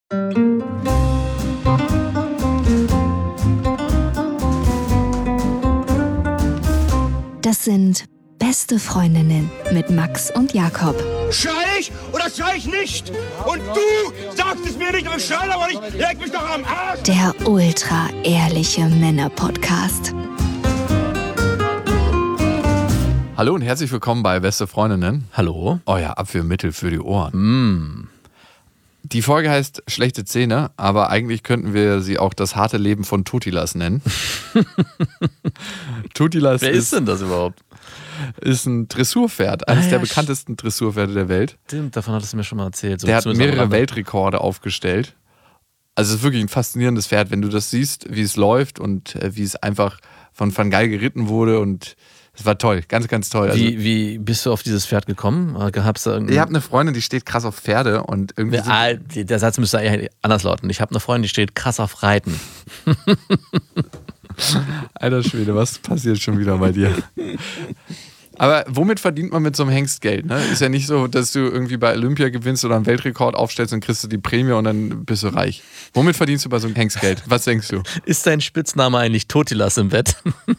Das sind beste Freundinnen mit Max und Jakob. Schrei ich oder schrei ich nicht? Und du sagst es mir nicht, aber ich schrei aber nicht. Leg mich doch am Arsch. Der ultra-ehrliche Männer-Podcast. Hallo und herzlich willkommen bei Beste Freundinnen. Hallo. Euer Abführmittel für die Ohren. Die Folge heißt Schlechte Zähne, aber eigentlich könnten wir sie auch das harte Leben von Totilas nennen. Totilas Wer ist denn das überhaupt? Ist ein Dressurpferd, eines der bekanntesten Dressurpferde der Welt. Stimmt, davon hattest du mir schon mal erzählt. So der hat mehrere Weltrekorde aufgestellt. Also es ist wirklich ein faszinierendes Pferd, wenn du das siehst, wie es läuft und wie es einfach von Van Gaal geritten wurde, und es war toll, ganz, ganz toll. Also, wie bist du auf dieses Pferd gekommen? Ich habe eine Freundin, die steht krass auf Pferde und irgendwie... Der Satz müsste eigentlich anders lauten. Ich habe eine Freundin, die steht krass auf Reiten. Alter Schwede, was passiert schon wieder bei dir? Aber womit verdient man mit so einem Hengst Geld? Ne? Ist ja nicht so, dass du irgendwie bei Olympia gewinnst oder einen Weltrekord aufstellst und kriegst du die Prämie und dann bist du reich. Womit verdienst du bei so einem Hengst Geld? Was denkst du? Ist dein Spitzname eigentlich Totilas im Bett?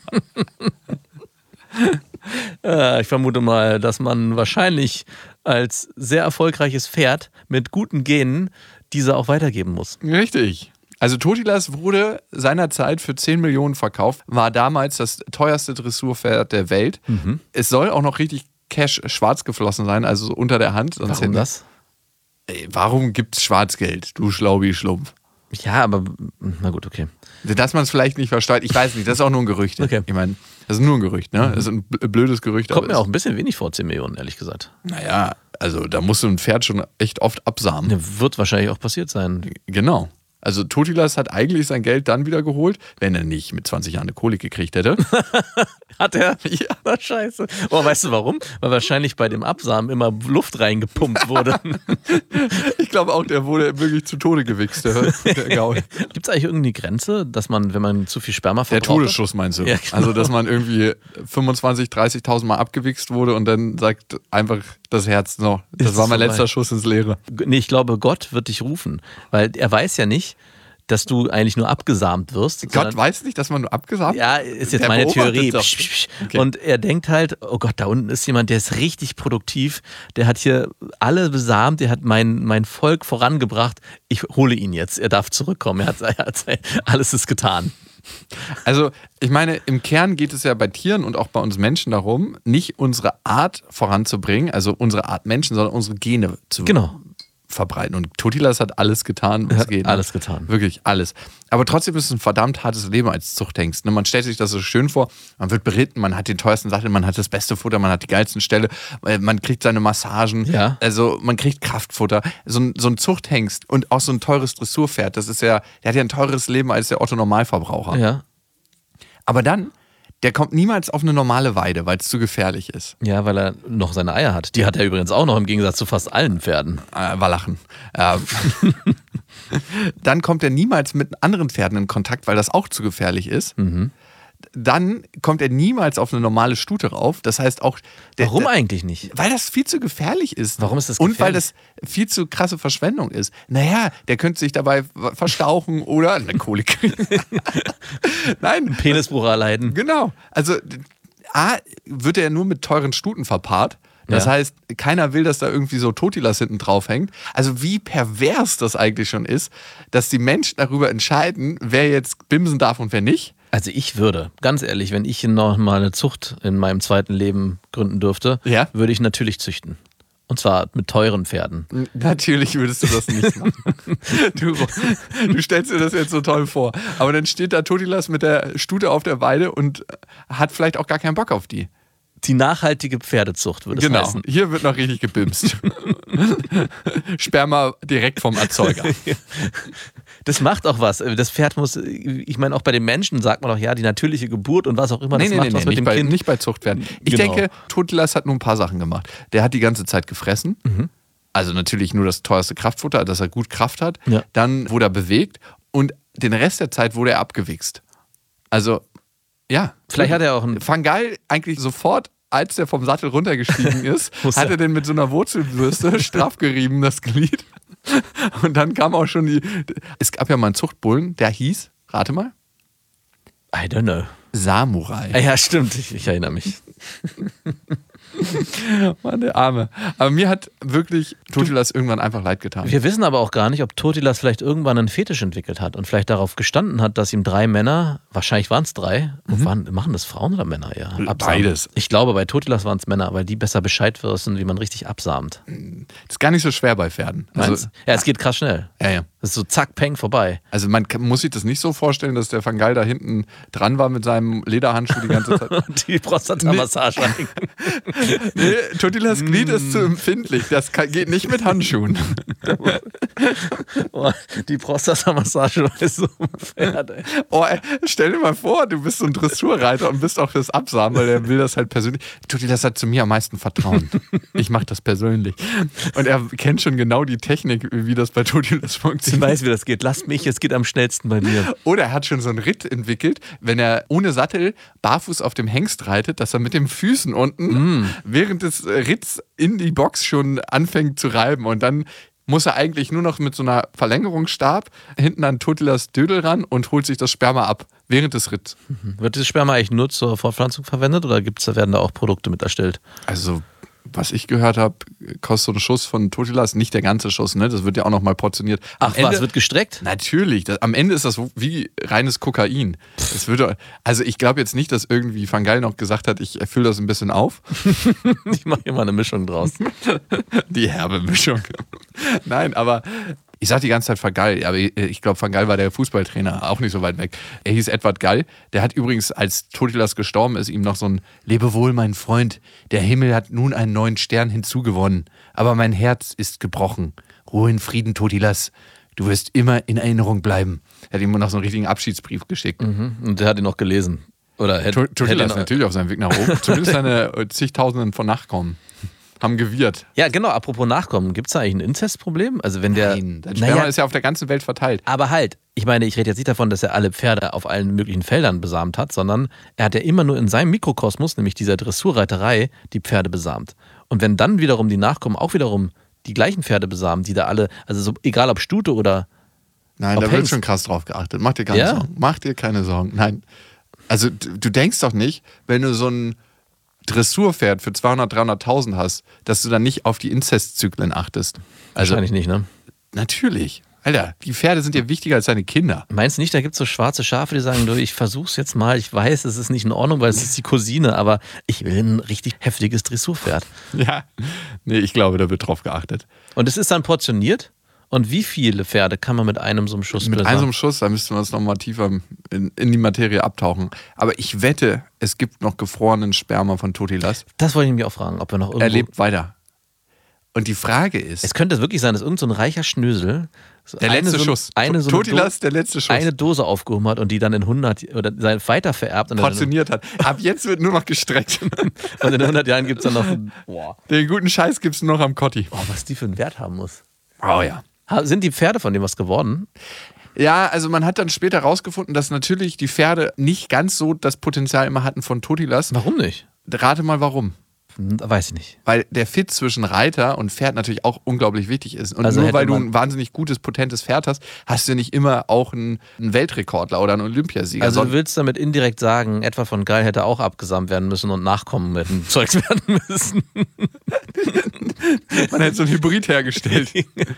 Ich vermute mal, dass man wahrscheinlich als sehr erfolgreiches Pferd mit guten Genen diese auch weitergeben muss. Richtig. Also Totilas wurde seinerzeit für 10 Millionen verkauft, war damals das teuerste Dressurpferd der Welt. Es soll auch noch richtig Cash schwarz geflossen sein, also so unter der Hand. Sonst Warum das? Warum gibt's Schwarzgeld, du Schlaubi-Schlumpf? Ja, aber na gut, okay. Dass man es vielleicht nicht versteuert, ich weiß nicht, das ist auch nur ein Gerücht. Okay. Ich meine, das ist nur ein Gerücht, ne? Das ist ein blödes Gerücht. Kommt mir auch ein bisschen wenig vor, 10 Millionen, ehrlich gesagt. Naja, also da musst du ein Pferd schon echt oft absamen. Ja, wird wahrscheinlich auch passiert sein. Genau. Also Totilas hat eigentlich sein Geld dann wieder geholt, wenn er nicht mit 20 Jahren eine Kolik gekriegt hätte. Hat er? Ja. Na, scheiße. Oh, weißt du warum? Weil wahrscheinlich bei dem Absamen immer Luft reingepumpt wurde. Ich glaube auch, der wurde wirklich zu Tode gewichst, der Gaul. Gibt es eigentlich irgendeine Grenze, dass man, wenn man zu viel Sperma Der verbraucht? Todesschuss meinst du? Ja, genau. Also, dass man irgendwie 25.000, 30.000 Mal abgewichst wurde und dann sagt einfach das Herz noch, das Ist war mein vorbei. letzter Schuss ins Leere. Nee, ich glaube, Gott wird dich rufen. Weil er weiß ja nicht, dass du eigentlich nur abgesamt wirst. Gott weiß nicht, dass man nur abgesamt? Ja, ist jetzt Der meine beobachtet Theorie. doch. Okay. Und er denkt halt, oh Gott, da unten ist jemand, der ist richtig produktiv, der hat hier alle besamt, der hat mein Volk vorangebracht. Ich hole ihn jetzt, er darf zurückkommen, alles ist getan. Also, ich meine, im Kern geht es ja bei Tieren und auch bei uns Menschen darum, nicht unsere Art voranzubringen, also unsere Art Menschen, sondern unsere Gene zu verbreiten. Und Totilas hat alles getan, was geht. Alles getan. Wirklich alles. Aber trotzdem ist es ein verdammt hartes Leben als Zuchthengst. Man stellt sich das so schön vor, man wird beritten, man hat den teuersten Sattel, man hat das beste Futter, man hat die geilsten Ställe, man kriegt seine Massagen, Ja. also man kriegt Kraftfutter. So ein Zuchthengst und auch so ein teures Dressurpferd, das ist ja, der hat ja ein teures Leben als der Otto-Normalverbraucher. Ja. Aber dann, der kommt niemals auf eine normale Weide, weil es zu gefährlich ist. Ja, weil er noch seine Eier hat. Die hat er übrigens auch noch im Gegensatz zu fast allen Pferden. Wallachen. Dann kommt er niemals mit anderen Pferden in Kontakt, weil das auch zu gefährlich ist. Dann kommt er niemals auf eine normale Stute rauf. Das heißt auch... Warum eigentlich nicht? Weil das viel zu gefährlich ist. Warum ist das Und weil gefährlich? das viel zu krasse Verschwendung ist. Naja, der könnte sich dabei verstauchen oder eine Kolik kriegen. Nein. Penisbruch erleiden. Genau. Also A, wird er nur mit teuren Stuten verpaart. Das heißt, keiner will, dass da irgendwie so Totilas hinten drauf hängt. Also wie pervers das eigentlich schon ist, dass die Menschen darüber entscheiden, wer jetzt bimsen darf und wer nicht. Also ich würde, ganz ehrlich, wenn ich noch mal eine Zucht in meinem zweiten Leben gründen dürfte, würde ich natürlich züchten. Und zwar mit teuren Pferden. Natürlich würdest du das nicht machen. Du stellst dir das jetzt so toll vor. Aber dann steht da Totilas mit der Stute auf der Weide und hat vielleicht auch gar keinen Bock auf die. Die nachhaltige Pferdezucht würde es heißen. Genau, hier wird noch richtig gebimst. Sperma direkt vom Erzeuger. Das macht auch was. Das Pferd muss, ich meine, auch bei den Menschen sagt man doch, ja, die natürliche Geburt und was auch immer, das macht was mit dem Kind. Nicht bei Zuchtpferden. Ich denke, Totilas hat nur ein paar Sachen gemacht. Der hat die ganze Zeit gefressen. Also natürlich nur das teuerste Kraftfutter, dass er gut Kraft hat. Ja. Dann wurde er bewegt und den Rest der Zeit wurde er abgewichst. Also, ja. Vielleicht hat er auch Van Gaal eigentlich sofort als der vom Sattel runtergestiegen ist, hat er den mit so einer Wurzelbürste straff gerieben, das Glied. Und dann kam auch schon es gab ja mal einen Zuchtbullen, der hieß, rate mal. I don't know. Samurai. Ja, stimmt, ich erinnere mich. Mann, der Arme. Aber mir hat wirklich Totilas irgendwann einfach leid getan. Wir wissen aber auch gar nicht, ob Totilas vielleicht irgendwann einen Fetisch entwickelt hat und vielleicht darauf gestanden hat, dass ihm 3 Männer, wahrscheinlich waren es 3, machen das Frauen oder Männer? Ja, absamen. Beides. Ich glaube, bei Totilas waren es Männer, weil die besser Bescheid wissen, wie man richtig absahmt. Das ist gar nicht so schwer bei Pferden. Also, ja, es geht krass schnell. Ja. Das ist so zack, peng, vorbei. Also man muss sich das nicht so vorstellen, dass der Van Gaal da hinten dran war mit seinem Lederhandschuh die ganze Zeit. Und die Prostata-Massage. Nee, Totilas Glied ist zu empfindlich. Das geht nicht mit Handschuhen. Oh, die Prostata-Massage ist so ein Pferd, ey. Oh, ey, stell dir mal vor, du bist so ein Dressurreiter und bist auch fürs Absamen, weil er will das halt persönlich. Totilas hat zu mir am meisten Vertrauen. Ich mache das persönlich. Und er kennt schon genau die Technik, wie das bei Totilas funktioniert. Ich weiß, wie das geht. Lass mich, es geht am schnellsten bei mir. Oder er hat schon so einen Ritt entwickelt, wenn er ohne Sattel barfuß auf dem Hengst reitet, dass er mit den Füßen unten während des Ritts in die Box schon anfängt zu reiben. Und dann muss er eigentlich nur noch mit so einer Verlängerungsstab hinten an Totilas Dödel ran und holt sich das Sperma ab während des Ritts. Wird dieses Sperma eigentlich nur zur Fortpflanzung verwendet oder werden da auch Produkte mit erstellt? Also, was ich gehört habe, kostet so ein Schuss von Totilas, nicht der ganze Schuss, ne? Das wird ja auch nochmal portioniert. Ach, was, wird gestreckt? Natürlich. Am Ende ist das wie reines Kokain. Also ich glaube jetzt nicht, dass irgendwie Van Gaal noch gesagt hat, ich fülle das ein bisschen auf. Ich mache hier mal eine Mischung draus. Die herbe Mischung. Nein, aber ich sage die ganze Zeit Van Gaal, aber ich glaube, Van Gaal war der Fußballtrainer, auch nicht so weit weg. Er hieß Edward Gall. Der hat übrigens, als Totilas gestorben ist, ihm noch so ein Lebewohl, mein Freund. Der Himmel hat nun einen neuen Stern hinzugewonnen. Aber mein Herz ist gebrochen. Ruhe in Frieden, Totilas. Du wirst immer in Erinnerung bleiben. Er hat ihm noch so einen richtigen Abschiedsbrief geschickt. Und der hat ihn noch gelesen. Oder Totilas natürlich auf seinem Weg nach oben. Zumindest seine zigtausenden von Nachkommen haben gewirrt. Ja, genau. Apropos Nachkommen, gibt es da eigentlich ein Inzestproblem? Also wenn der, Nein, das Sperma ist ja auf der ganzen Welt verteilt. Aber halt, ich meine, ich rede jetzt nicht davon, dass er alle Pferde auf allen möglichen Feldern besamt hat, sondern er hat ja immer nur in seinem Mikrokosmos, nämlich dieser Dressurreiterei, die Pferde besamt. Und wenn dann wiederum die Nachkommen auch wiederum die gleichen Pferde besamen, die da alle, also so, egal ob Stute oder Nein, da wird schon krass drauf geachtet. Mach dir keine Sorgen. Mach dir keine Sorgen. Nein. Also du denkst doch nicht, wenn du so ein Dressurpferd für 200.000, 300.000 hast, dass du dann nicht auf die Inzestzyklen achtest. Also, wahrscheinlich nicht, ne? Natürlich. Alter, die Pferde sind dir wichtiger als deine Kinder. Meinst du nicht, da gibt es so schwarze Schafe, die sagen, du, ich versuch's jetzt mal, ich weiß, es ist nicht in Ordnung, weil es ist die Cousine, aber ich will ein richtig heftiges Dressurpferd. Ja, nee, ich glaube, da wird drauf geachtet. Und es ist dann portioniert? Und wie viele Pferde kann man mit einem so einem Schuss besamen? Mit einem so einem Schuss, da müssten wir uns nochmal tiefer in die Materie abtauchen. Aber ich wette, es gibt noch gefrorenen Sperma von Totilas. Das wollte ich mich auch fragen, ob er noch irgendwo... Er lebt weiter. Und die Frage ist... Es könnte wirklich sein, dass irgend so ein reicher Schnösel... Der letzte Schuss. Totilas, der letzte Schuss. Eine Dose aufgehoben hat und die dann in 100... oder weiter vererbt. Und portioniert hat. Ab jetzt wird nur noch gestreckt. Und in 100 Jahren gibt es dann noch... Boah. Den guten Scheiß gibt es nur noch am Kotti. Oh, was die für einen Wert haben muss. Oh ja. Sind die Pferde von dem was geworden? Ja, also man hat dann später rausgefunden, dass natürlich die Pferde nicht ganz so das Potenzial immer hatten von Totilas. Warum nicht? Rate mal warum. Weiß ich nicht. Weil der Fit zwischen Reiter und Pferd natürlich auch unglaublich wichtig ist. Und also nur weil du ein wahnsinnig gutes, potentes Pferd hast, hast du nicht immer auch einen Weltrekordler oder einen Olympiasieger. Also du willst damit indirekt sagen, etwa von Gaal hätte auch abgesamt werden müssen und Nachkommen hätten Zeugs werden müssen. Man hätte so ein Hybrid hergestellt.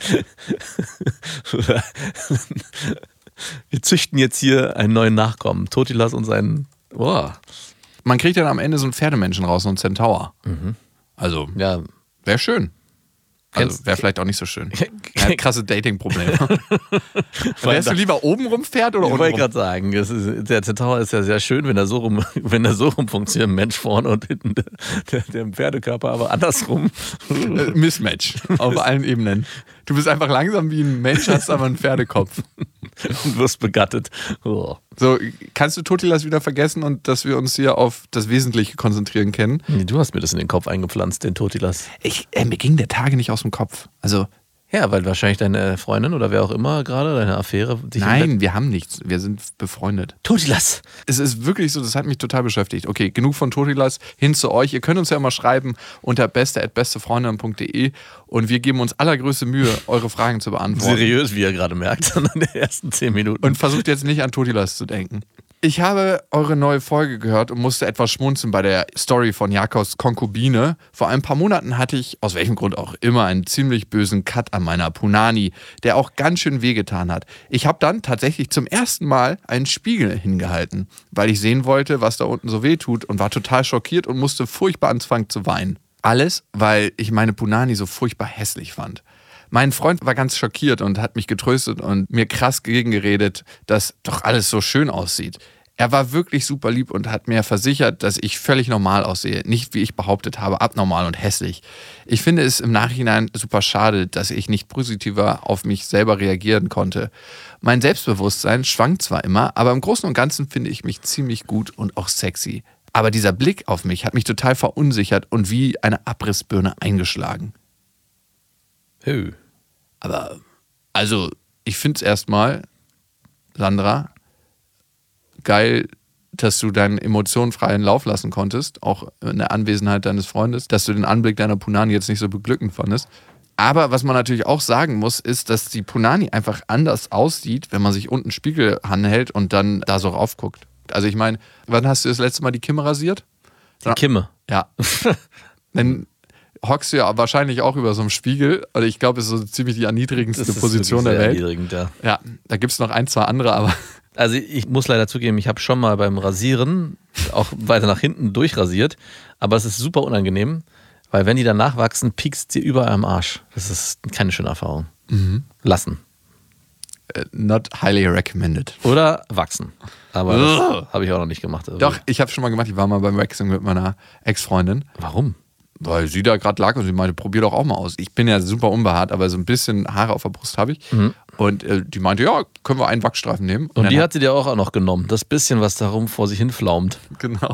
Wir züchten jetzt hier einen neuen Nachkommen. Totilas und seinen... Oh. Man kriegt dann am Ende so einen Pferdemenschen raus, so einen Centaur. Also, ja, wäre schön. Also, wäre vielleicht auch nicht so schön. Ja, krasse Dating-Probleme. Wärst du lieber obenrum Pferd oder untenrum? Ich wollte gerade sagen, der Centaur ist ja sehr schön, wenn er so rum funktioniert, Mensch vorne und hinten der Pferdekörper, aber andersrum. Mismatch auf allen Ebenen. Du bist einfach langsam wie ein Mensch, hast aber einen Pferdekopf. Und wirst begattet. Oh. So, kannst du Totilas wieder vergessen und dass wir uns hier auf das Wesentliche konzentrieren können? Nee, du hast mir das in den Kopf eingepflanzt, den Totilas. Mir ging der Tage nicht aus dem Kopf. Also, Ja, weil wahrscheinlich deine Freundin oder wer auch immer gerade, deine Affäre... dich Nein, wir haben nichts. Wir sind befreundet. Totilas! Es ist wirklich so, das hat mich total beschäftigt. Okay, genug von Totilas, hin zu euch. Ihr könnt uns ja immer schreiben unter beste@bestefreundinnen.de und wir geben uns allergrößte Mühe, eure Fragen zu beantworten. Seriös, wie ihr gerade merkt, in den ersten 10 Minuten. Und versucht jetzt nicht an Totilas zu denken. Ich habe eure neue Folge gehört und musste etwas schmunzeln bei der Story von Jakobs Konkubine. Vor ein paar Monaten hatte ich, aus welchem Grund auch immer, einen ziemlich bösen Cut an meiner Punani, der auch ganz schön wehgetan hat. Ich habe dann tatsächlich zum ersten Mal einen Spiegel hingehalten, weil ich sehen wollte, was da unten so weh tut und war total schockiert und musste furchtbar anfangen zu weinen. Alles, weil ich meine Punani so furchtbar hässlich fand. Mein Freund war ganz schockiert und hat mich getröstet und mir krass gegengeredet, dass doch alles so schön aussieht. Er war wirklich super lieb und hat mir versichert, dass ich völlig normal aussehe. Nicht, wie ich behauptet habe, abnormal und hässlich. Ich finde es im Nachhinein super schade, dass ich nicht positiver auf mich selber reagieren konnte. Mein Selbstbewusstsein schwankt zwar immer, aber im Großen und Ganzen finde ich mich ziemlich gut und auch sexy. Aber dieser Blick auf mich hat mich total verunsichert und wie eine Abrissbirne eingeschlagen. Aber, also, ich finde es erstmal, Sandra, geil, dass du deinen Emotionen freien Lauf lassen konntest, auch in der Anwesenheit deines Freundes, dass du den Anblick deiner Punani jetzt nicht so beglückend fandest. Aber was man natürlich auch sagen muss, ist, dass die Punani einfach anders aussieht, wenn man sich unten einen Spiegel anhält und dann da so raufguckt. Also ich meine, wann hast du das letzte Mal die Kimme rasiert? Die Kimme? Ja. Dann hockst du ja wahrscheinlich auch über so einem Spiegel. Und ich glaube, es ist so ziemlich die erniedrigendste Position der Welt. Erniedrigend, ja. Ja, da gibt es noch ein, zwei andere, aber... Also ich muss leider zugeben, ich habe schon mal beim Rasieren auch weiter nach hinten durchrasiert, aber es ist super unangenehm, weil wenn die dann nachwachsen, piekst sie überall am Arsch. Das ist keine schöne Erfahrung. Lassen. Not highly recommended. Oder wachsen. Aber das habe ich auch noch nicht gemacht. Also. Doch, ich habe schon mal gemacht. Ich war mal beim Waxing mit meiner Ex-Freundin. Warum? Weil sie da gerade lag und sie meinte, probier doch auch mal aus. Ich bin ja super unbehaart, aber so ein bisschen Haare auf der Brust habe ich. Und die meinte, ja, können wir einen Wachsstreifen nehmen. Und die hat sie dir auch noch genommen. Das bisschen, was darum vor sich hin flaumt. Genau.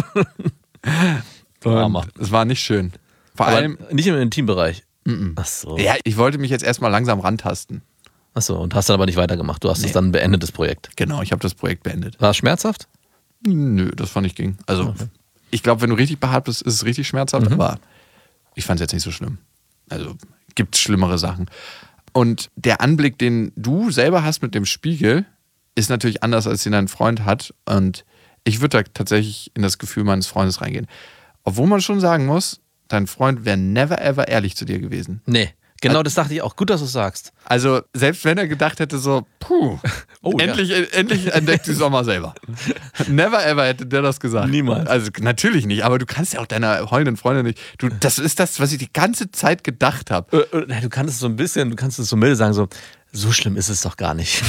Es war nicht schön. Vor allem nicht im Intimbereich. Ach so. Ja, ich wollte mich jetzt erstmal langsam rantasten. Ach so, und hast dann aber nicht weitergemacht. Du hast es dann beendet, das Projekt. Genau, ich habe das Projekt beendet. War es schmerzhaft? Nö, das fand ich ging. Also, ich glaube, wenn du richtig behaart bist, ist es richtig schmerzhaft, aber ich fand es jetzt nicht so schlimm. Also, gibt es schlimmere Sachen. Und der Anblick, den du selber hast mit dem Spiegel, ist natürlich anders, als den dein Freund hat. Und ich würde da tatsächlich in das Gefühl meines Freundes reingehen. Obwohl man schon sagen muss, dein Freund wäre never ever ehrlich zu dir gewesen. Nee. Genau, das dachte ich auch. Gut, dass du es sagst. Also, selbst wenn er gedacht hätte, so, endlich entdeckt die Sommer selber. Never ever hätte der das gesagt. Niemals. Also, natürlich nicht, aber du kannst ja auch deiner heulenden Freundin nicht. Das ist das, was ich die ganze Zeit gedacht habe. Du kannst es so ein bisschen, du kannst es so milde sagen, so schlimm ist es doch gar nicht.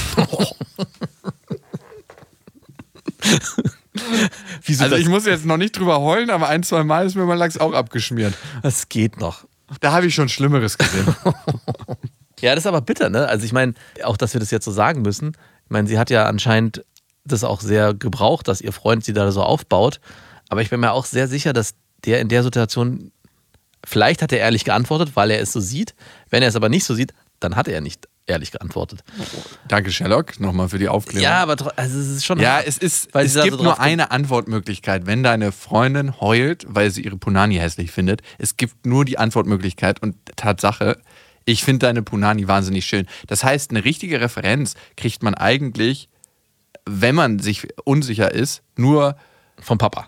Also, ich muss jetzt noch nicht drüber heulen, aber ein, zwei Mal ist mir mein Lachs auch abgeschmiert. Das geht noch. Da habe ich schon Schlimmeres gesehen. Ja, das ist aber bitter, ne? Also ich meine, auch, dass wir das jetzt so sagen müssen. Ich meine, sie hat ja anscheinend das auch sehr gebraucht, dass ihr Freund sie da so aufbaut. Aber ich bin mir auch sehr sicher, dass der in der Situation, vielleicht hat er ehrlich geantwortet, weil er es so sieht. Wenn er es aber nicht so sieht, dann hat er nicht ehrlich geantwortet. Danke, Sherlock, nochmal für die Aufklärung. Ja, aber also es ist schon... Ja, es gibt so nur eine Antwortmöglichkeit. Wenn deine Freundin heult, weil sie ihre Punani hässlich findet, es gibt nur die Antwortmöglichkeit und Tatsache, ich finde deine Punani wahnsinnig schön. Das heißt, eine richtige Referenz kriegt man eigentlich, wenn man sich unsicher ist, nur vom Papa.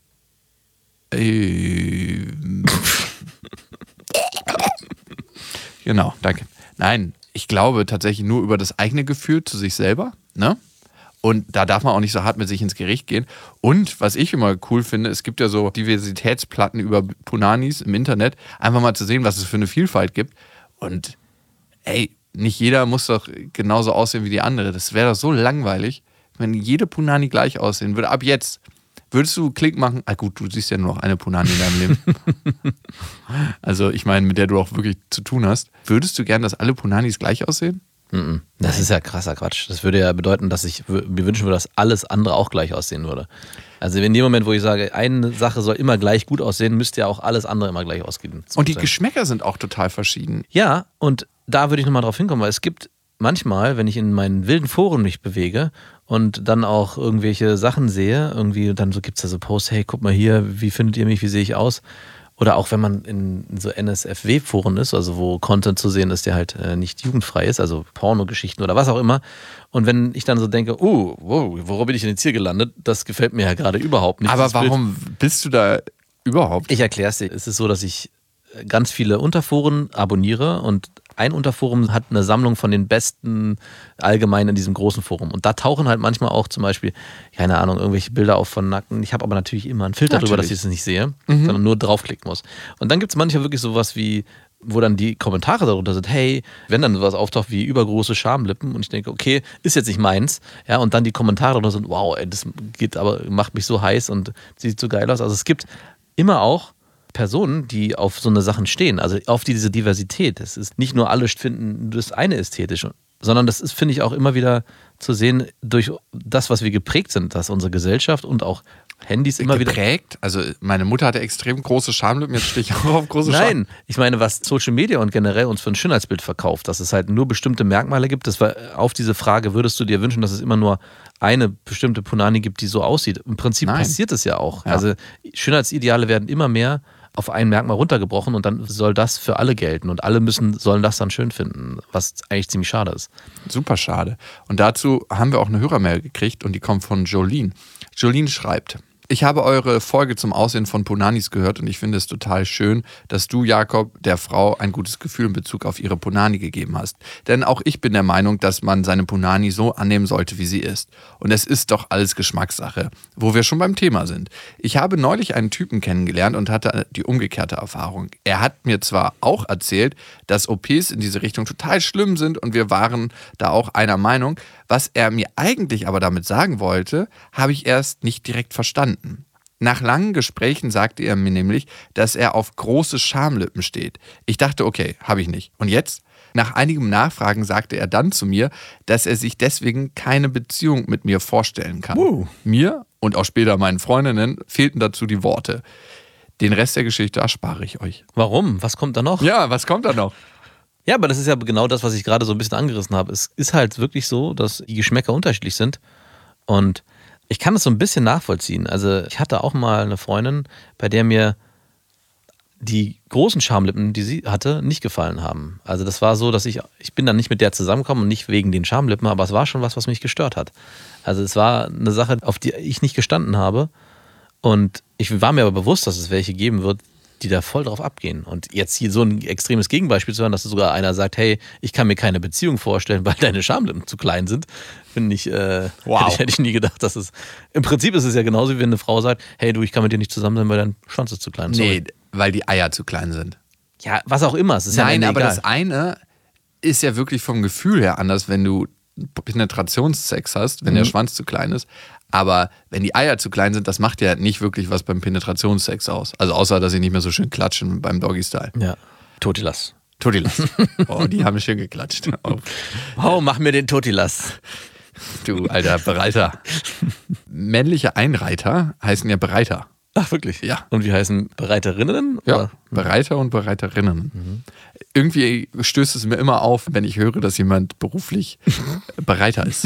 Genau, danke. Nein, ich glaube tatsächlich nur über das eigene Gefühl zu sich selber, ne? Und da darf man auch nicht so hart mit sich ins Gericht gehen. Und was ich immer cool finde, es gibt ja so Diversitätsplatten über Punanis im Internet, einfach mal zu sehen, was es für eine Vielfalt gibt. Und ey, nicht jeder muss doch genauso aussehen wie die andere. Das wäre doch so langweilig, wenn jede Punani gleich aussehen würde. Ab jetzt. Würdest du Klick machen? Ah gut, du siehst ja nur noch eine Punani in deinem Leben. Also ich meine, mit der du auch wirklich zu tun hast. Würdest du gern, dass alle Punanis gleich aussehen? Das ist ja krasser Quatsch. Das würde ja bedeuten, dass ich mir wünschen würde, dass alles andere auch gleich aussehen würde. Also in dem Moment, wo ich sage, eine Sache soll immer gleich gut aussehen, müsste ja auch alles andere immer gleich aussehen. Und die Geschmäcker sind auch total verschieden. Ja, und da würde ich nochmal drauf hinkommen, weil es gibt manchmal, wenn ich in meinen wilden Foren mich bewege und dann auch irgendwelche Sachen sehe, irgendwie, dann so gibt es da so Posts, hey, guck mal hier, wie findet ihr mich, wie sehe ich aus? Oder auch wenn man in so NSFW-Foren ist, also wo Content zu sehen ist, der halt nicht jugendfrei ist, also Pornogeschichten oder was auch immer. Und wenn ich dann so denke, wow, worum bin ich denn jetzt hier gelandet? Das gefällt mir ja gerade überhaupt nicht. Aber warum bist du da überhaupt? Ich erkläre es dir. Es ist so, dass ich ganz viele Unterforen abonniere und ein Unterforum hat eine Sammlung von den besten allgemein in diesem großen Forum. Und da tauchen halt manchmal auch zum Beispiel, keine Ahnung, irgendwelche Bilder auf von Nacken. Ich habe aber natürlich immer einen Filter drüber, dass ich es nicht sehe, sondern nur draufklicken muss. Und dann gibt es manchmal wirklich sowas wie, wo dann die Kommentare darunter sind, hey, wenn dann sowas auftaucht wie übergroße Schamlippen und ich denke, okay, ist jetzt nicht meins, ja, und dann die Kommentare darunter sind, wow, ey, das geht aber, macht mich so heiß und sieht so geil aus. Also es gibt immer auch Personen, die auf so eine Sachen stehen, also auf diese Diversität. Es ist nicht nur alle finden das eine ästhetisch, sondern das ist, finde ich, auch immer wieder zu sehen durch das, was wir geprägt sind, dass unsere Gesellschaft und auch Handys immer wieder... Geprägt? Also meine Mutter hatte extrem große Schamlippen, jetzt stehe ich auch auf große Schamlippen. Nein, ich meine, was Social Media und generell uns für ein Schönheitsbild verkauft, dass es halt nur bestimmte Merkmale gibt, das war auf diese Frage, würdest du dir wünschen, dass es immer nur eine bestimmte Punani gibt, die so aussieht? Im Prinzip passiert es ja auch. Ja. Also Schönheitsideale werden immer mehr auf ein Merkmal runtergebrochen und dann soll das für alle gelten und alle sollen das dann schön finden, was eigentlich ziemlich schade ist. Super schade. Und dazu haben wir auch eine Hörermail gekriegt und die kommt von Jolene. Jolene schreibt: Ich habe eure Folge zum Aussehen von Punanis gehört und ich finde es total schön, dass du, Jakob, der Frau ein gutes Gefühl in Bezug auf ihre Punani gegeben hast. Denn auch ich bin der Meinung, dass man seine Punani so annehmen sollte, wie sie ist. Und es ist doch alles Geschmackssache, wo wir schon beim Thema sind. Ich habe neulich einen Typen kennengelernt und hatte die umgekehrte Erfahrung. Er hat mir zwar auch erzählt, dass OPs in diese Richtung total schlimm sind und wir waren da auch einer Meinung. Was er mir eigentlich aber damit sagen wollte, habe ich erst nicht direkt verstanden. Nach langen Gesprächen sagte er mir nämlich, dass er auf große Schamlippen steht. Ich dachte, okay, habe ich nicht. Und jetzt? Nach einigem Nachfragen sagte er dann zu mir, dass er sich deswegen keine Beziehung mit mir vorstellen kann. Mir und auch später meinen Freundinnen fehlten dazu die Worte. Den Rest der Geschichte erspare ich euch. Warum? Was kommt da noch? Ja, was kommt da noch? Ja, aber das ist ja genau das, was ich gerade so ein bisschen angerissen habe. Es ist halt wirklich so, dass die Geschmäcker unterschiedlich sind und ich kann das so ein bisschen nachvollziehen. Also ich hatte auch mal eine Freundin, bei der mir die großen Schamlippen, die sie hatte, nicht gefallen haben. Also das war so, dass ich bin dann nicht mit der zusammengekommen und nicht wegen den Schamlippen, aber es war schon was mich gestört hat. Also es war eine Sache, auf die ich nicht gestanden habe und ich war mir aber bewusst, dass es welche geben wird, die da voll drauf abgehen. Und jetzt hier so ein extremes Gegenbeispiel zu hören, dass sogar einer sagt, hey, ich kann mir keine Beziehung vorstellen, weil deine Schamlippen zu klein sind, finde ich, hätte ich nie gedacht, dass es, im Prinzip ist es ja genauso, wie wenn eine Frau sagt, hey du, ich kann mit dir nicht zusammen sein, weil dein Schwanz ist zu klein. Nee, weil die Eier zu klein sind. Ja, was auch immer. Es ist Nein, ja aber egal. das eine ist ja wirklich vom Gefühl her anders, wenn du Penetrationssex hast, wenn der Schwanz zu klein ist. Aber wenn die Eier zu klein sind, das macht ja nicht wirklich was beim Penetrationssex aus. Also außer, dass sie nicht mehr so schön klatschen beim Doggy-Style. Ja, Totilas. Totilas. Oh, die haben schön geklatscht. Oh, mach mir den Totilas. Du alter Bereiter. Männliche Einreiter heißen ja Bereiter. Ach, wirklich? Ja. Und wie heißen Bereiterinnen? Ja, Oder? Bereiter und Bereiterinnen. Irgendwie stößt es mir immer auf, wenn ich höre, dass jemand beruflich Bereiter ist.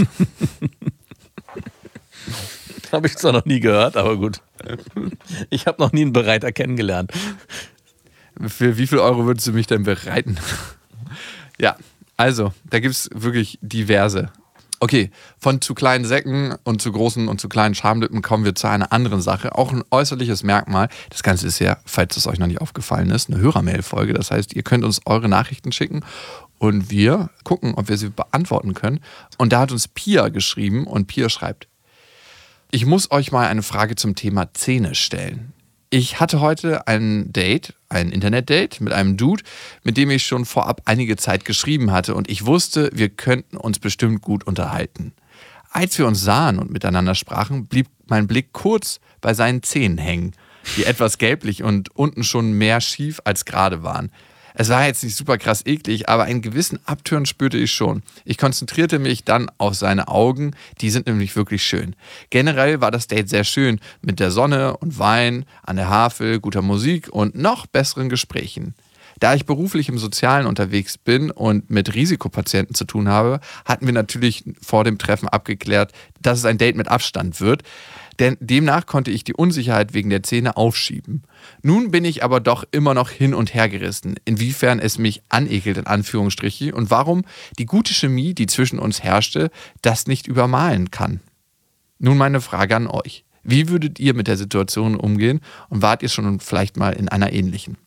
Habe ich zwar noch nie gehört, aber gut. Ich habe noch nie einen Bereiter kennengelernt. Für wie viel Euro würdest du mich denn bereiten? Ja, also, da gibt es wirklich diverse. Okay, von zu kleinen Säcken und zu großen und zu kleinen Schamlippen kommen wir zu einer anderen Sache. Auch ein äußerliches Merkmal. Das Ganze ist ja, falls es euch noch nicht aufgefallen ist, eine Hörermail-Folge. Das heißt, ihr könnt uns eure Nachrichten schicken und wir gucken, ob wir sie beantworten können. Und da hat uns Pia geschrieben und Pia schreibt: Ich muss euch mal eine Frage zum Thema Zähne stellen. Ich hatte heute ein Internet-Date mit einem Dude, mit dem ich schon vorab einige Zeit geschrieben hatte und ich wusste, wir könnten uns bestimmt gut unterhalten. Als wir uns sahen und miteinander sprachen, blieb mein Blick kurz bei seinen Zähnen hängen, die etwas gelblich und unten schon mehr schief als gerade waren. Es war jetzt nicht super krass eklig, aber einen gewissen Abturn spürte ich schon. Ich konzentrierte mich dann auf seine Augen, die sind nämlich wirklich schön. Generell war das Date sehr schön, mit der Sonne und Wein, an der Havel, guter Musik und noch besseren Gesprächen. Da ich beruflich im Sozialen unterwegs bin und mit Risikopatienten zu tun habe, hatten wir natürlich vor dem Treffen abgeklärt, dass es ein Date mit Abstand wird. Denn demnach konnte ich die Unsicherheit wegen der Zähne aufschieben. Nun bin ich aber doch immer noch hin und her gerissen, inwiefern es mich anekelt, in Anführungsstrichen, und warum die gute Chemie, die zwischen uns herrschte, das nicht übermalen kann. Nun meine Frage an euch. Wie würdet ihr mit der Situation umgehen und wart ihr schon vielleicht mal in einer ähnlichen?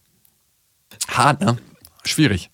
Hart, ne? Schwierig.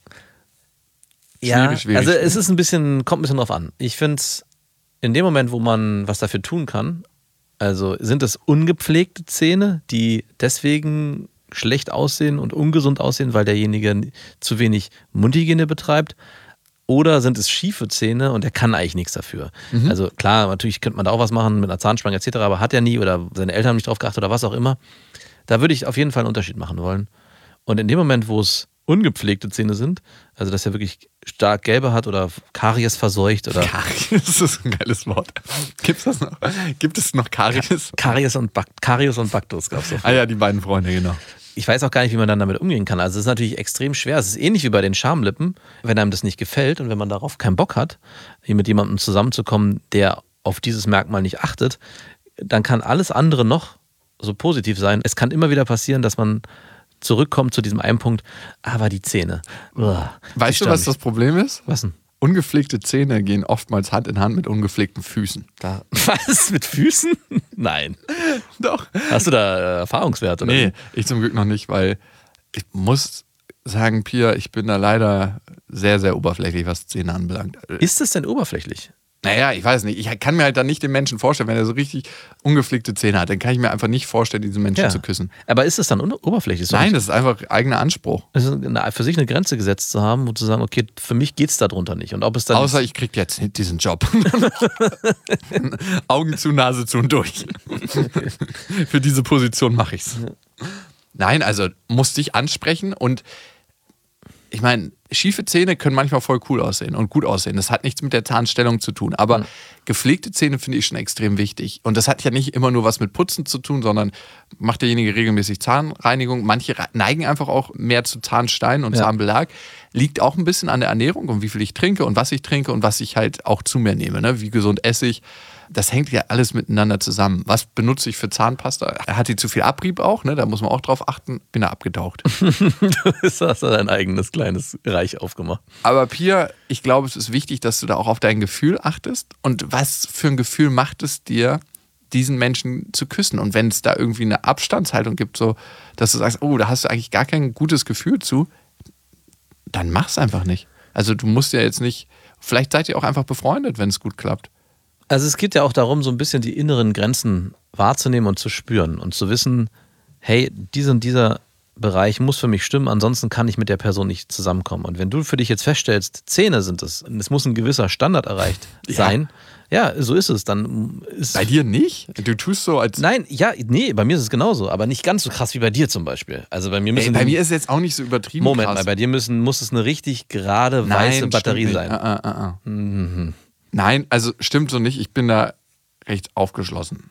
Schwierig. Also es ist kommt ein bisschen drauf an. Ich finde es in dem Moment, wo man was dafür tun kann, also sind es ungepflegte Zähne, die deswegen schlecht aussehen und ungesund aussehen, weil derjenige zu wenig Mundhygiene betreibt? Oder sind es schiefe Zähne und er kann eigentlich nichts dafür? Also klar, natürlich könnte man da auch was machen mit einer Zahnspange etc., aber hat er nie oder seine Eltern haben nicht drauf geachtet oder was auch immer. Da würde ich auf jeden Fall einen Unterschied machen wollen. Und in dem Moment, wo es ungepflegte Zähne sind, also dass er wirklich stark gelbe hat oder Karies verseucht oder... Karies ist ein geiles Wort. Gibt es noch Karies? Karies und Baktus gab es doch. Ah ja, die beiden Freunde, genau. Ich weiß auch gar nicht, wie man dann damit umgehen kann. Also es ist natürlich extrem schwer. Es ist ähnlich wie bei den Schamlippen. Wenn einem das nicht gefällt und wenn man darauf keinen Bock hat, hier mit jemandem zusammenzukommen, der auf dieses Merkmal nicht achtet, dann kann alles andere noch so positiv sein. Es kann immer wieder passieren, dass man zurückkommt zu diesem einen Punkt, aber die Zähne. Weißt du, was das Problem ist? Was denn? Ungepflegte Zähne gehen oftmals Hand in Hand mit ungepflegten Füßen. Was? Mit Füßen? Nein. Doch. Hast du da Erfahrungswerte? Nee, ich zum Glück noch nicht, weil ich muss sagen, Pia, ich bin da leider sehr, sehr oberflächlich, was Zähne anbelangt. Ist es denn oberflächlich? Naja, ich weiß nicht. Ich kann mir halt dann nicht den Menschen vorstellen, wenn er so richtig ungepflegte Zähne hat, dann kann ich mir einfach nicht vorstellen, diesen Menschen zu küssen. Aber ist es dann oberflächlich? Nein, das ist einfach eigener Anspruch. Es ist für sich eine Grenze gesetzt zu haben und zu sagen, okay, für mich geht es darunter nicht. Und ob es dann außer ich krieg jetzt diesen Job. Augen zu, Nase zu und durch. Für diese Position mache ich's. Nein, also musste ich ansprechen und ich meine, schiefe Zähne können manchmal voll cool aussehen und gut aussehen. Das hat nichts mit der Zahnstellung zu tun. Aber gepflegte Zähne finde ich schon extrem wichtig. Und das hat ja nicht immer nur was mit Putzen zu tun, sondern macht derjenige regelmäßig Zahnreinigung. Manche neigen einfach auch mehr zu Zahnstein und Zahnbelag. Liegt auch ein bisschen an der Ernährung und wie viel ich trinke und was ich halt auch zu mir nehme. Ne? Wie gesund esse ich. Das hängt ja alles miteinander zusammen. Was benutze ich für Zahnpasta? Hat die zu viel Abrieb auch? Ne? Da muss man auch drauf achten. Bin da abgetaucht. Du hast da dein eigenes kleines Reich aufgemacht. Aber Pia, ich glaube, es ist wichtig, dass du da auch auf dein Gefühl achtest. Und was für ein Gefühl macht es dir, diesen Menschen zu küssen? Und wenn es da irgendwie eine Abstandshaltung gibt, so, dass du sagst, oh, da hast du eigentlich gar kein gutes Gefühl zu, dann mach's einfach nicht. Also du musst ja jetzt nicht, vielleicht seid ihr auch einfach befreundet, wenn es gut klappt. Also es geht ja auch darum, so ein bisschen die inneren Grenzen wahrzunehmen und zu spüren und zu wissen, hey, dieser Bereich muss für mich stimmen, ansonsten kann ich mit der Person nicht zusammenkommen. Und wenn du für dich jetzt feststellst, Zähne sind es, und es muss ein gewisser Standard erreicht sein, ja, so ist es. Dann ist bei dir nicht? Du tust so als... Nein, bei mir ist es genauso, aber nicht ganz so krass wie bei dir zum Beispiel. Also bei mir bei mir ist es jetzt auch nicht so übertrieben Moment krass. mal, bei dir muss es eine richtig gerade weiße Batterie sein. Mhm. Nein, also stimmt so nicht. Ich bin da recht aufgeschlossen.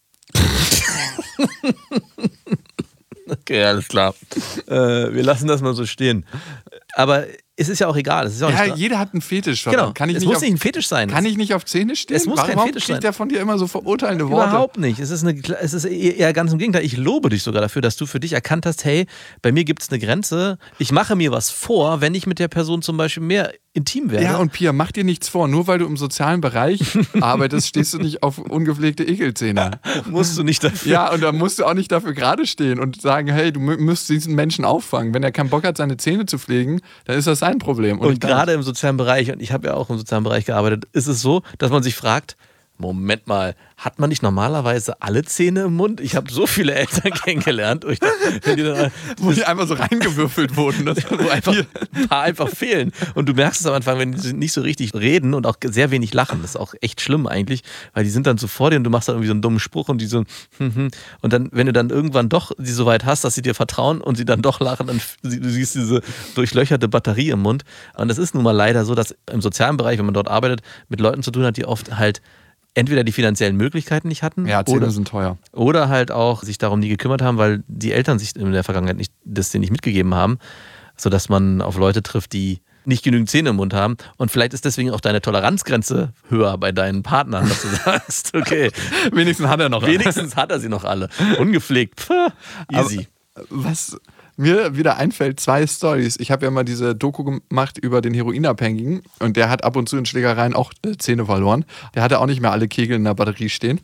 Okay, alles klar. Wir lassen das mal so stehen. Aber es ist ja auch egal. Es ist auch nicht jeder hat einen Fetisch. Genau, es muss nicht ein Fetisch sein. Kann ich nicht auf Zähne stehen? Es muss kein Fetisch sein. Kriegt der von dir immer so verurteilende Worte? Überhaupt nicht. Es ist eher ganz im Gegenteil. Ich lobe dich sogar dafür, dass du für dich erkannt hast, hey, bei mir gibt es eine Grenze. Ich mache mir was vor, wenn ich mit der Person zum Beispiel mehr intim werde. Ja, und Pia, mach dir nichts vor. Nur weil du im sozialen Bereich arbeitest, stehst du nicht auf ungepflegte Ekelzähne. Musst du nicht dafür. Ja, und da musst du auch nicht dafür gerade stehen und sagen, hey, du musst diesen Menschen auffangen. Wenn er keinen Bock hat, seine Zähne zu pflegen, dann ist das sein Problem. Und gerade im sozialen Bereich, und ich habe ja auch im sozialen Bereich gearbeitet, ist es so, dass man sich fragt, Moment mal, hat man nicht normalerweise alle Zähne im Mund? Ich habe so viele Eltern kennengelernt, wo die einfach so reingewürfelt wurden. Wo einfach ein paar einfach fehlen. Und du merkst es am Anfang, wenn die nicht so richtig reden und auch sehr wenig lachen. Das ist auch echt schlimm eigentlich, weil die sind dann so vor dir und du machst dann irgendwie so einen dummen Spruch und die so und dann, wenn du dann irgendwann doch sie so weit hast, dass sie dir vertrauen und sie dann doch lachen, dann du siehst diese durchlöcherte Batterie im Mund. Und das ist nun mal leider so, dass im sozialen Bereich, wenn man dort arbeitet, mit Leuten zu tun hat, die oft halt entweder die finanziellen Möglichkeiten nicht hatten. Ja, Zähne sind teuer. Oder halt auch sich darum nie gekümmert haben, weil die Eltern sich in der Vergangenheit das denen nicht mitgegeben haben. sodass man auf Leute trifft, die nicht genügend Zähne im Mund haben. Und vielleicht ist deswegen auch deine Toleranzgrenze höher bei deinen Partnern, dass du sagst, okay, Wenigstens hat er noch wenigstens hat er sie noch alle. Ungepflegt, easy. Aber was mir wieder einfällt, 2 Storys. Ich habe ja mal diese Doku gemacht über den Heroinabhängigen und der hat ab und zu in Schlägereien auch Zähne verloren. Der hatte auch nicht mehr alle Kegel in der Batterie stehen.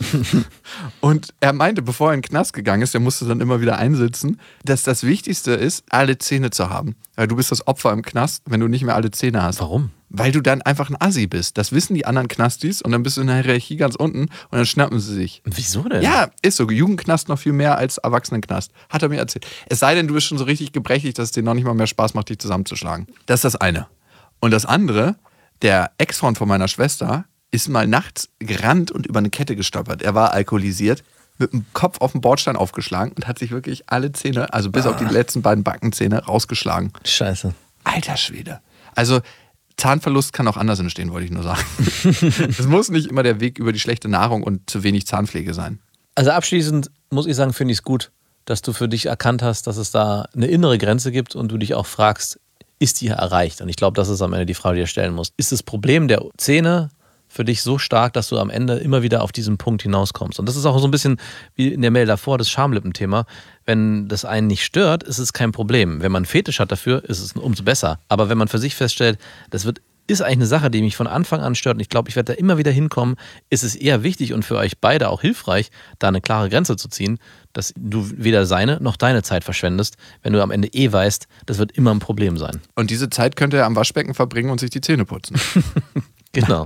Und er meinte, bevor er in den Knast gegangen ist, der musste dann immer wieder einsitzen, dass das Wichtigste ist, alle Zähne zu haben. Weil du bist das Opfer im Knast, wenn du nicht mehr alle Zähne hast. Warum? Weil du dann einfach ein Assi bist. Das wissen die anderen Knastis und dann bist du in der Hierarchie ganz unten und dann schnappen sie sich. Wieso denn? Ja, ist so. Jugendknast noch viel mehr als Erwachsenenknast. Hat er mir erzählt. Es sei denn, du bist schon so richtig gebrechlich, dass es dir noch nicht mal mehr Spaß macht, dich zusammenzuschlagen. Das ist das eine. Und das andere, der Ex-Freund von meiner Schwester ist mal nachts gerannt und über eine Kette gestolpert. Er war alkoholisiert, mit dem Kopf auf den Bordstein aufgeschlagen und hat sich wirklich alle Zähne, also bis auf die letzten beiden Backenzähne, rausgeschlagen. Scheiße. Alter Schwede. Also Zahnverlust kann auch anders entstehen, wollte ich nur sagen. Es muss nicht immer der Weg über die schlechte Nahrung und zu wenig Zahnpflege sein. Also abschließend muss ich sagen, finde ich es gut, dass du für dich erkannt hast, dass es da eine innere Grenze gibt und du dich auch fragst, ist die erreicht? Und ich glaube, das ist am Ende die Frage, die du dir stellen musst. Ist das Problem der Zähne für dich so stark, dass du am Ende immer wieder auf diesen Punkt hinauskommst? Und das ist auch so ein bisschen wie in der Mail davor, das Schamlippenthema. Wenn das einen nicht stört, ist es kein Problem. Wenn man einen Fetisch hat dafür, ist es umso besser. Aber wenn man für sich feststellt, ist eigentlich eine Sache, die mich von Anfang an stört und ich glaube, ich werde da immer wieder hinkommen, ist es eher wichtig und für euch beide auch hilfreich, da eine klare Grenze zu ziehen, dass du weder seine noch deine Zeit verschwendest, wenn du am Ende weißt, das wird immer ein Problem sein. Und diese Zeit könnte er am Waschbecken verbringen und sich die Zähne putzen. Genau.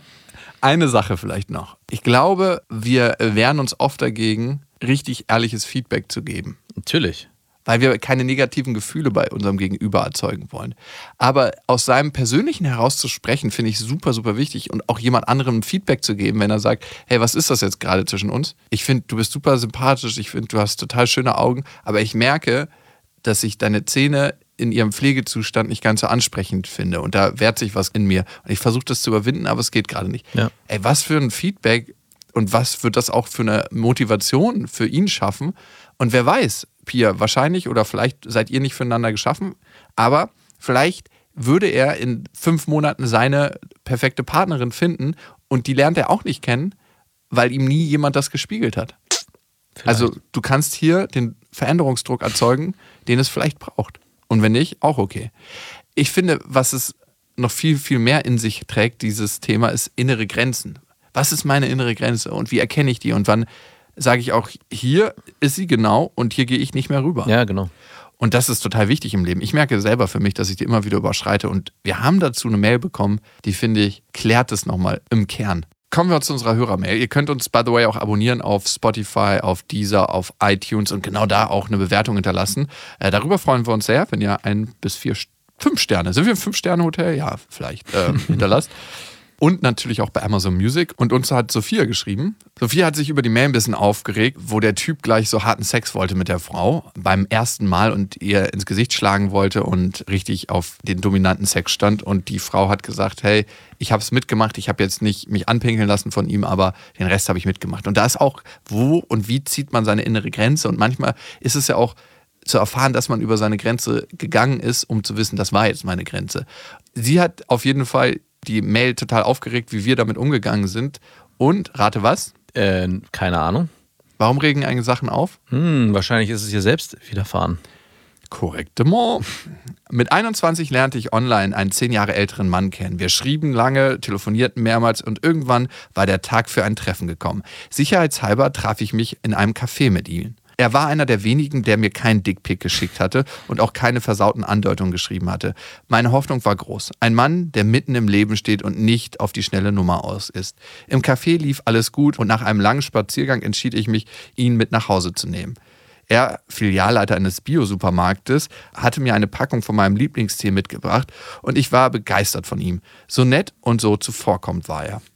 Eine Sache vielleicht noch. Ich glaube, wir wehren uns oft dagegen, richtig ehrliches Feedback zu geben. Natürlich. Weil wir keine negativen Gefühle bei unserem Gegenüber erzeugen wollen. Aber aus seinem Persönlichen heraus zu sprechen, finde ich super, super wichtig und auch jemand anderem Feedback zu geben, wenn er sagt, hey, was ist das jetzt gerade zwischen uns? Ich finde, du bist super sympathisch, ich finde, du hast total schöne Augen, aber ich merke, dass ich deine Zähne in ihrem Pflegezustand nicht ganz so ansprechend finde und da wehrt sich was in mir. Und ich versuche das zu überwinden, aber es geht gerade nicht. Ja. Ey, was für ein Feedback und was wird das auch für eine Motivation für ihn schaffen? Und wer weiß, Pia, wahrscheinlich oder vielleicht seid ihr nicht füreinander geschaffen, aber vielleicht würde er in 5 Monaten seine perfekte Partnerin finden und die lernt er auch nicht kennen, weil ihm nie jemand das gespiegelt hat. Vielleicht. Also du kannst hier den Veränderungsdruck erzeugen, den es vielleicht braucht. Und wenn nicht, auch okay. Ich finde, was es noch viel, viel mehr in sich trägt, dieses Thema, ist innere Grenzen. Was ist meine innere Grenze und wie erkenne ich die und wann sage ich auch, hier ist sie genau und hier gehe ich nicht mehr rüber. Ja, genau. Und das ist total wichtig im Leben. Ich merke selber für mich, dass ich die immer wieder überschreite und wir haben dazu eine Mail bekommen, die, finde ich, klärt es nochmal im Kern. Kommen wir zu unserer Hörermail. Ihr könnt uns, by the way, auch abonnieren auf Spotify, auf Deezer, auf iTunes und genau da auch eine Bewertung hinterlassen. Darüber freuen wir uns sehr, wenn ihr 1 bis 4, 5 Sterne, sind wir im 5-Sterne-Hotel? Ja, vielleicht, hinterlasst. Und natürlich auch bei Amazon Music. Und uns hat Sophia geschrieben. Sophia hat sich über die Mail ein bisschen aufgeregt, wo der Typ gleich so harten Sex wollte mit der Frau beim ersten Mal und ihr ins Gesicht schlagen wollte und richtig auf den dominanten Sex stand. Und die Frau hat gesagt, hey, ich habe es mitgemacht, ich habe jetzt nicht mich anpinkeln lassen von ihm, aber den Rest habe ich mitgemacht. Und da ist auch, wo und wie zieht man seine innere Grenze? Und manchmal ist es ja auch zu erfahren, dass man über seine Grenze gegangen ist, um zu wissen, das war jetzt meine Grenze. Sie hat auf jeden Fall die Mail total aufgeregt, wie wir damit umgegangen sind. Und, rate was? Keine Ahnung. Warum regen eigentlich Sachen auf? Wahrscheinlich ist es ihr selbst widerfahren. Korrektement. Mit 21 lernte ich online einen 10 Jahre älteren Mann kennen. Wir schrieben lange, telefonierten mehrmals und irgendwann war der Tag für ein Treffen gekommen. Sicherheitshalber traf ich mich in einem Café mit ihm. Er war einer der wenigen, der mir keinen Dickpick geschickt hatte und auch keine versauten Andeutungen geschrieben hatte. Meine Hoffnung war groß. Ein Mann, der mitten im Leben steht und nicht auf die schnelle Nummer aus ist. Im Café lief alles gut und nach einem langen Spaziergang entschied ich mich, ihn mit nach Hause zu nehmen. Er, Filialleiter eines Bio-Supermarktes, hatte mir eine Packung von meinem Lieblingstee mitgebracht und ich war begeistert von ihm. So nett und so zuvorkommend war er.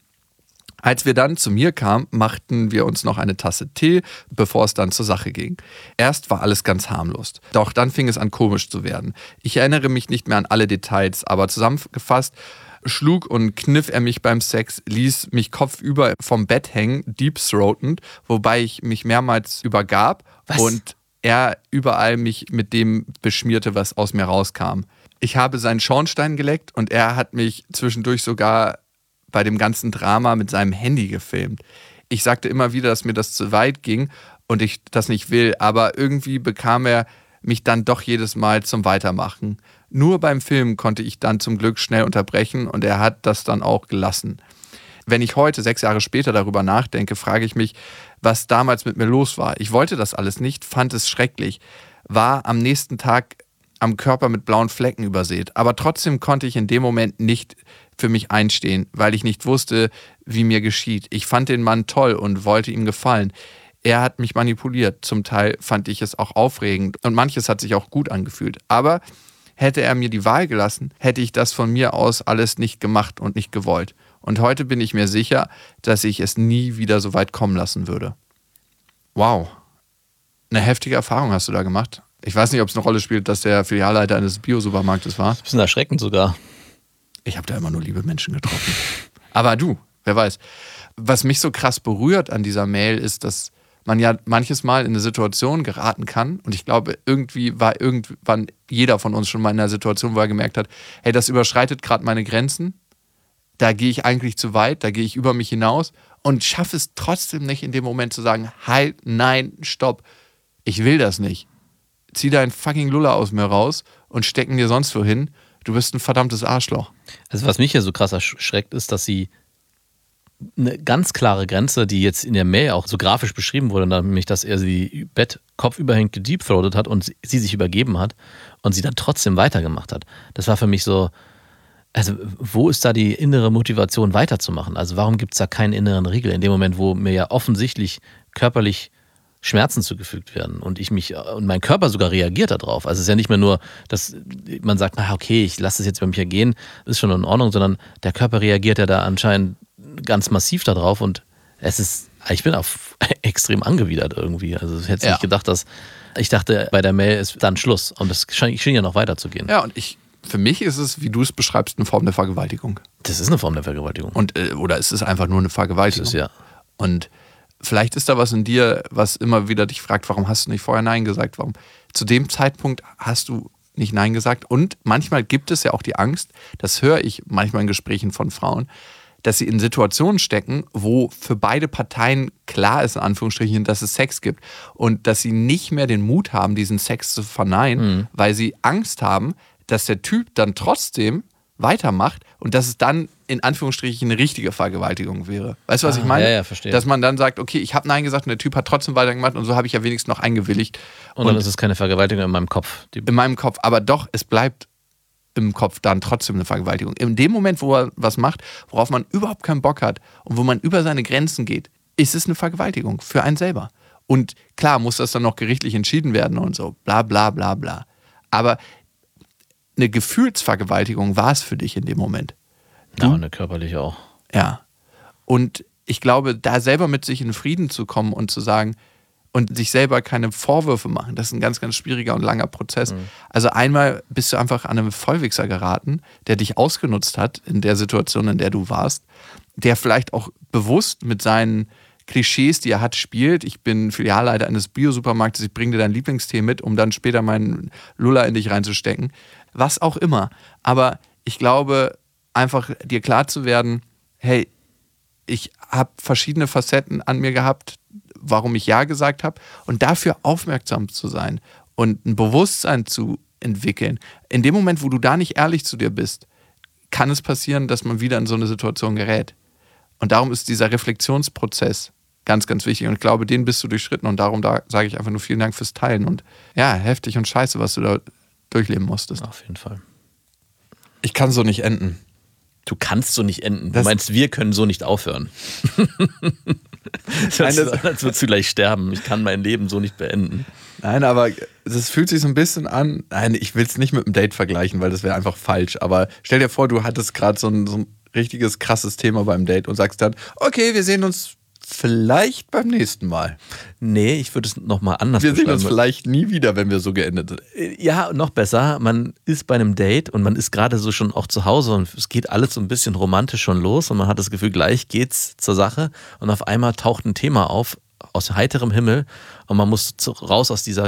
Als wir dann zu mir kamen, machten wir uns noch eine Tasse Tee, bevor es dann zur Sache ging. Erst war alles ganz harmlos, doch dann fing es an komisch zu werden. Ich erinnere mich nicht mehr an alle Details, aber zusammengefasst schlug und kniff er mich beim Sex, ließ mich kopfüber vom Bett hängen, deep-throatend, wobei ich mich mehrmals übergab. Was? Und er überall mich mit dem beschmierte, was aus mir rauskam. Ich habe seinen Schornstein geleckt und er hat mich zwischendurch sogar bei dem ganzen Drama mit seinem Handy gefilmt. Ich sagte immer wieder, dass mir das zu weit ging und ich das nicht will, aber irgendwie bekam er mich dann doch jedes Mal zum Weitermachen. Nur beim Filmen konnte ich dann zum Glück schnell unterbrechen und er hat das dann auch gelassen. Wenn ich heute, 6 Jahre später, darüber nachdenke, frage ich mich, was damals mit mir los war. Ich wollte das alles nicht, fand es schrecklich, war am nächsten Tag am Körper mit blauen Flecken übersät. Aber trotzdem konnte ich in dem Moment nicht für mich einstehen, weil ich nicht wusste, wie mir geschieht. Ich fand den Mann toll und wollte ihm gefallen. Er hat mich manipuliert. Zum Teil fand ich es auch aufregend und manches hat sich auch gut angefühlt. Aber hätte er mir die Wahl gelassen, hätte ich das von mir aus alles nicht gemacht und nicht gewollt. Und heute bin ich mir sicher, dass ich es nie wieder so weit kommen lassen würde. Wow. Eine heftige Erfahrung hast du da gemacht. Ich weiß nicht, ob es eine Rolle spielt, dass der Filialleiter eines Bio-Supermarktes war. Das ist ein bisschen erschreckend sogar. Ich habe da immer nur liebe Menschen getroffen. Aber du, wer weiß. Was mich so krass berührt an dieser Mail ist, dass man ja manches Mal in eine Situation geraten kann. Und ich glaube, irgendwie war irgendwann jeder von uns schon mal in einer Situation, wo er gemerkt hat, hey, das überschreitet gerade meine Grenzen. Da gehe ich eigentlich zu weit, da gehe ich über mich hinaus und schaffe es trotzdem nicht in dem Moment zu sagen, halt, nein, stopp, ich will das nicht. Zieh deinen fucking Lulla aus mir raus und stecken dir sonst wohin. Du bist ein verdammtes Arschloch. Also was mich ja so krass erschreckt, ist, dass sie eine ganz klare Grenze, die jetzt in der Mail auch so grafisch beschrieben wurde, nämlich, dass er sie kopfüberhängend gedeepthroatet hat und sie sich übergeben hat und sie dann trotzdem weitergemacht hat. Das war für mich so, also wo ist da die innere Motivation weiterzumachen? Also warum gibt es da keinen inneren Riegel in dem Moment, wo mir ja offensichtlich körperlich Schmerzen zugefügt werden und mein Körper sogar reagiert darauf. Also es ist ja nicht mehr nur, dass man sagt, na okay, ich lasse es jetzt bei mir gehen, ist schon in Ordnung, sondern der Körper reagiert ja da anscheinend ganz massiv darauf und ich bin extrem angewidert irgendwie. Also ich hätte nicht gedacht, ich dachte, bei der Mail ist dann Schluss und das schien ja noch weiterzugehen. Ja, und für mich ist es, wie du es beschreibst, eine Form der Vergewaltigung. Das ist eine Form der Vergewaltigung. Oder es ist einfach nur eine Vergewaltigung. Das ist, ja. Und vielleicht ist da was in dir, was immer wieder dich fragt, warum hast du nicht vorher Nein gesagt? Warum? Zu dem Zeitpunkt hast du nicht Nein gesagt. Und manchmal gibt es ja auch die Angst, das höre ich manchmal in Gesprächen von Frauen, dass sie in Situationen stecken, wo für beide Parteien klar ist, in Anführungsstrichen, dass es Sex gibt. Und dass sie nicht mehr den Mut haben, diesen Sex zu verneinen, weil sie Angst haben, dass der Typ dann trotzdem weitermacht und dass es dann in Anführungsstrichen eine richtige Vergewaltigung wäre. Weißt du, was ich meine? Ja, verstehe. Dass man dann sagt, okay, ich habe Nein gesagt und der Typ hat trotzdem weitergemacht und so habe ich ja wenigstens noch eingewilligt. Und dann ist es keine Vergewaltigung in meinem Kopf. In meinem Kopf, aber doch, es bleibt im Kopf dann trotzdem eine Vergewaltigung. In dem Moment, wo er was macht, worauf man überhaupt keinen Bock hat und wo man über seine Grenzen geht, ist es eine Vergewaltigung für einen selber. Und klar muss das dann noch gerichtlich entschieden werden und so, bla bla bla bla. Aber eine Gefühlsvergewaltigung war es für dich in dem Moment. Ja, und eine körperliche auch. Ja. Und ich glaube, da selber mit sich in Frieden zu kommen und zu sagen und sich selber keine Vorwürfe machen, das ist ein ganz, ganz schwieriger und langer Prozess. Also einmal bist du einfach an einen Vollwichser geraten, der dich ausgenutzt hat in der Situation, in der du warst, der vielleicht auch bewusst mit seinen Klischees, die er hat, spielt. Ich bin Filialleiter eines Bio-Supermarktes, ich bringe dir deinen Lieblingstee mit, um dann später meinen Lulla in dich reinzustecken. Was auch immer. Aber ich glaube, einfach dir klar zu werden, hey, ich habe verschiedene Facetten an mir gehabt, warum ich Ja gesagt habe und dafür aufmerksam zu sein und ein Bewusstsein zu entwickeln. In dem Moment, wo du da nicht ehrlich zu dir bist, kann es passieren, dass man wieder in so eine Situation gerät. Und darum ist dieser Reflexionsprozess ganz, ganz wichtig. Und ich glaube, den bist du durchschritten und darum sage ich einfach nur vielen Dank fürs Teilen. Und ja, heftig und scheiße, was du da durchleben musstest. Auf jeden Fall. Ich kann so nicht enden. Du kannst so nicht enden. Du meinst, wir können so nicht aufhören. Als würdest du gleich sterben. Ich kann mein Leben so nicht beenden. Nein, aber das fühlt sich so ein bisschen an. Nein, ich will es nicht mit einem Date vergleichen, weil das wäre einfach falsch. Aber stell dir vor, du hattest gerade so ein richtiges, krasses Thema beim Date und sagst dann, okay, wir sehen uns vielleicht beim nächsten Mal. Nee, ich würde es nochmal anders Wir sehen uns vielleicht nie wieder, wenn wir so geendet sind. Ja, noch besser. Man ist bei einem Date und man ist gerade so schon auch zu Hause und es geht alles so ein bisschen romantisch schon los und man hat das Gefühl, gleich geht's zur Sache und auf einmal taucht ein Thema auf aus heiterem Himmel und man muss raus aus dieser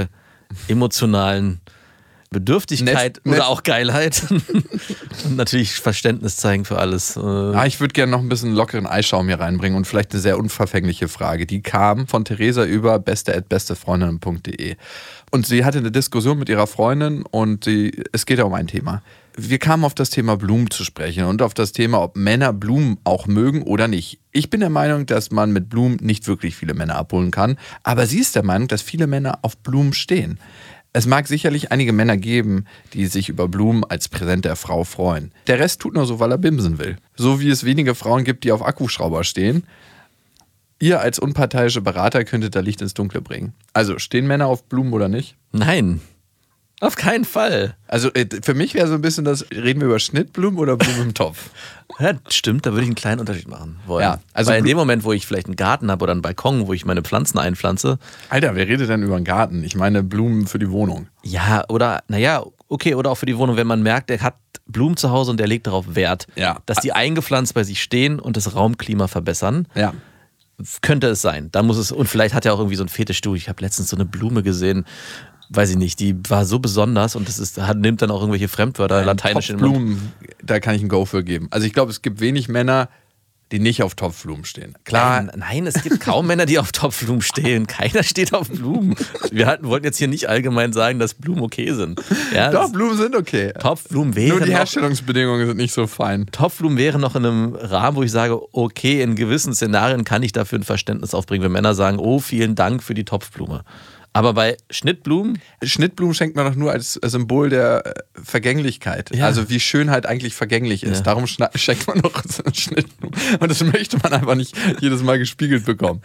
emotionalen Bedürftigkeit oder auch Geilheit. Und natürlich Verständnis zeigen für alles. Ich würde gerne noch ein bisschen lockeren Eischaum hier reinbringen und vielleicht eine sehr unverfängliche Frage. Die kam von Theresa über beste@bestefreundinnen.de. Und sie hatte eine Diskussion mit ihrer Freundin und es geht ja um ein Thema. Wir kamen auf das Thema Blumen zu sprechen und auf das Thema, ob Männer Blumen auch mögen oder nicht. Ich bin der Meinung, dass man mit Blumen nicht wirklich viele Männer abholen kann, aber sie ist der Meinung, dass viele Männer auf Blumen stehen. Es mag sicherlich einige Männer geben, die sich über Blumen als Präsent der Frau freuen. Der Rest tut nur so, weil er bimsen will. So wie es wenige Frauen gibt, die auf Akkuschrauber stehen. Ihr als unparteiische Berater könntet da Licht ins Dunkle bringen. Also, stehen Männer auf Blumen oder nicht? Nein, auf keinen Fall. Also, für mich wäre so ein bisschen das, reden wir über Schnittblumen oder Blumen im Topf? Ja, stimmt, da würde ich einen kleinen Unterschied machen wollen. Ja, also weil in dem Moment, wo ich vielleicht einen Garten habe oder einen Balkon, wo ich meine Pflanzen einpflanze. Alter, wer redet denn über einen Garten? Ich meine Blumen für die Wohnung. Ja, oder, okay, oder auch für die Wohnung, wenn man merkt, der hat Blumen zu Hause und der legt darauf Wert, dass die eingepflanzt bei sich stehen und das Raumklima verbessern. Ja. Könnte es sein. Dann muss es, und vielleicht hat er auch irgendwie so ein Fetisch. Ich habe letztens so eine Blume gesehen, weiß ich nicht, die war so besonders und nimmt dann auch irgendwelche Fremdwörter, lateinisch in den Mund. Topfblumen, da kann ich ein Go für geben. Also ich glaube, es gibt wenig Männer, die nicht auf Topfblumen stehen. Klar. Nein, es gibt kaum Männer, die auf Topfblumen stehen. Keiner steht auf Blumen. Wir wollten jetzt hier nicht allgemein sagen, dass Blumen okay sind. Ja, doch, Blumen sind okay. Topfblumen wären nur die Herstellungsbedingungen sind nicht so fein. Topfblumen wären noch in einem Rahmen, wo ich sage, okay, in gewissen Szenarien kann ich dafür ein Verständnis aufbringen, wenn Männer sagen, oh, vielen Dank für die Topfblume. Aber bei Schnittblumen? Schnittblumen schenkt man doch nur als Symbol der Vergänglichkeit. Ja. Also wie Schönheit eigentlich vergänglich ist. Ja. Darum schenkt man doch Schnittblumen. Und das möchte man einfach nicht jedes Mal gespiegelt bekommen.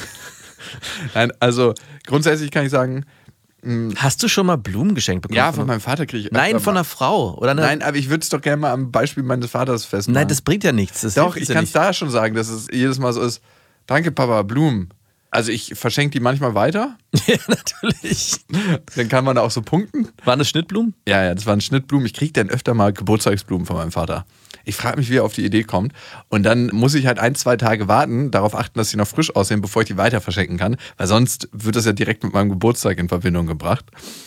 Nein, also grundsätzlich kann ich sagen... Hast du schon mal Blumen geschenkt bekommen? Ja, von meinem Vater kriege ich... Nein, von einer Frau. Oder Nein, aber ich würde es doch gerne mal am Beispiel meines Vaters festmachen. Nein, das bringt ja nichts. Doch, ich kann es da schon sagen, dass es jedes Mal so ist, danke Papa, Blumen. Also ich verschenke die manchmal weiter. Ja, natürlich. Dann kann man da auch so punkten. Waren das Schnittblumen? Ja, das waren Schnittblumen. Ich kriege dann öfter mal Geburtstagsblumen von meinem Vater. Ich frage mich, wie er auf die Idee kommt. Und dann muss ich halt 1-2 Tage warten, darauf achten, dass sie noch frisch aussehen, bevor ich die weiter verschenken kann. Weil sonst wird das ja direkt mit meinem Geburtstag in Verbindung gebracht.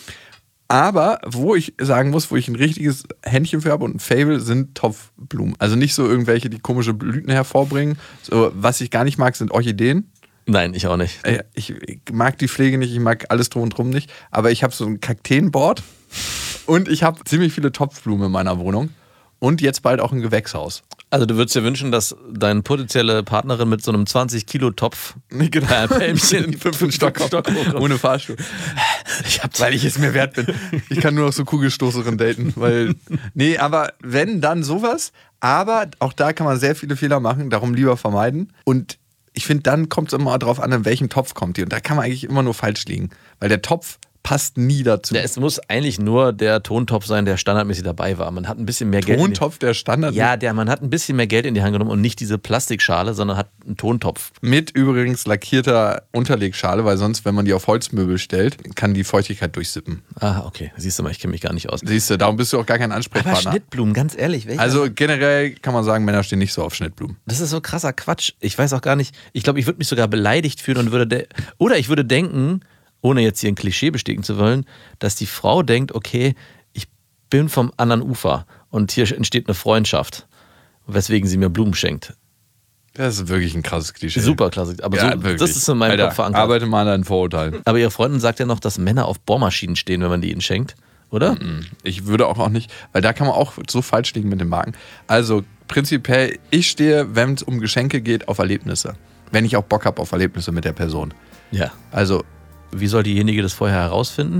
Aber wo ich sagen muss, wo ich ein richtiges Händchen für habe und ein Fable, sind Topfblumen. Also nicht so irgendwelche, die komische Blüten hervorbringen. So, was ich gar nicht mag, sind Orchideen. Nein, ich auch nicht. Ich mag die Pflege nicht, ich mag alles drum und drum nicht. Aber ich habe so ein Kakteenboard und ich habe ziemlich viele Topfblumen in meiner Wohnung. Und jetzt bald auch ein Gewächshaus. Also du würdest dir wünschen, dass deine potenzielle Partnerin mit so einem 20-Kilo-Topf Pelmchen in 5. Stock ohne Fahrstuhl. Weil ich es mir wert bin. Ich kann nur noch so Kugelstoßerin daten. Nee, aber wenn, dann sowas. Aber auch da kann man sehr viele Fehler machen, darum lieber vermeiden. Und ich finde, dann kommt es immer darauf an, in welchem Topf kommt die. Und da kann man eigentlich immer nur falsch liegen. Weil der Topf passt nie dazu. Es muss eigentlich nur der Tontopf sein, der standardmäßig dabei war. Man hat ein bisschen mehr Geld. Tontopf, der Standard? Ja, man hat ein bisschen mehr Geld in die Hand genommen und nicht diese Plastikschale, sondern hat einen Tontopf. Mit übrigens lackierter Unterlegschale, weil sonst, wenn man die auf Holzmöbel stellt, kann die Feuchtigkeit durchsippen. Ah, okay. Siehst du mal, ich kenne mich gar nicht aus. Siehst du, darum bist du auch gar kein Ansprechpartner. Aber Schnittblumen, ganz ehrlich. Also generell kann man sagen, Männer stehen nicht so auf Schnittblumen. Das ist so krasser Quatsch. Ich weiß auch gar nicht, ich glaube, ich würde mich sogar beleidigt fühlen und ich würde denken, ohne jetzt hier ein Klischee bestätigen zu wollen, dass die Frau denkt, okay, ich bin vom anderen Ufer und hier entsteht eine Freundschaft, weswegen sie mir Blumen schenkt. Das ist wirklich ein krasses Klischee. Super klasse. Aber ja, das ist in meinem Kopf verankert. Arbeite mal an deinen Vorurteilen. Aber ihre Freundin sagt ja noch, dass Männer auf Bohrmaschinen stehen, wenn man die ihnen schenkt, oder? Ich würde auch nicht, weil da kann man auch so falsch liegen mit dem Magen. Also prinzipiell, ich stehe, wenn es um Geschenke geht, auf Erlebnisse. Wenn ich auch Bock habe auf Erlebnisse mit der Person. Ja. Also wie soll diejenige das vorher herausfinden?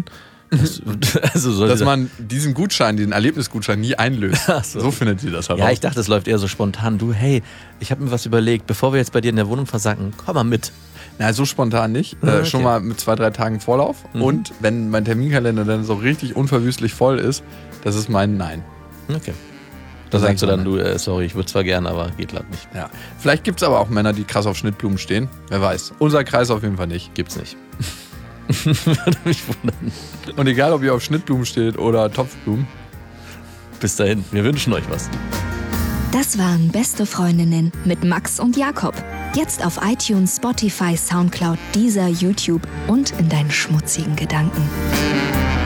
Dass man diesen Erlebnisgutschein nie einlöst. So findet sie das heraus. Ja, ich dachte, es läuft eher so spontan. Du, hey, ich habe mir was überlegt, bevor wir jetzt bei dir in der Wohnung versacken, komm mal mit. Na, so spontan nicht. Okay. Schon mal mit 2-3 Tagen Vorlauf. Und wenn mein Terminkalender dann so richtig unverwüstlich voll ist, das ist mein Nein. Okay. Da sagst du dann, sorry, ich würde zwar gerne, aber geht leider nicht. Ja. Vielleicht gibt es aber auch Männer, die krass auf Schnittblumen stehen. Wer weiß. Unser Kreis auf jeden Fall nicht. Gibt's nicht. Würde mich wundern. Und egal, ob ihr auf Schnittblumen steht oder Topfblumen. Bis dahin, wir wünschen euch was. Das waren Beste Freundinnen mit Max und Jakob. Jetzt auf iTunes, Spotify, Soundcloud, Deezer, YouTube und in deinen schmutzigen Gedanken.